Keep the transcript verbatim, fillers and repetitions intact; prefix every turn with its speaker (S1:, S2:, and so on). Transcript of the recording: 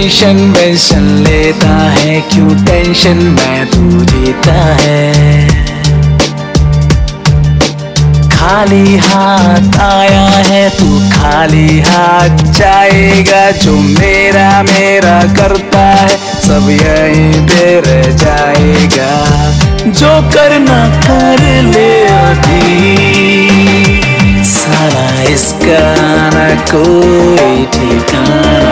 S1: Tension वेंशन लेता है, क्यों टेंशन में तू जीता है। खाली हाथ आया है तू, खाली हाथ जाएगा। जो मेरा मेरा करता है सब यहीं पे रह जाएगा। जो करना कर ले अभी, साला इसका न कोई ठिकाना।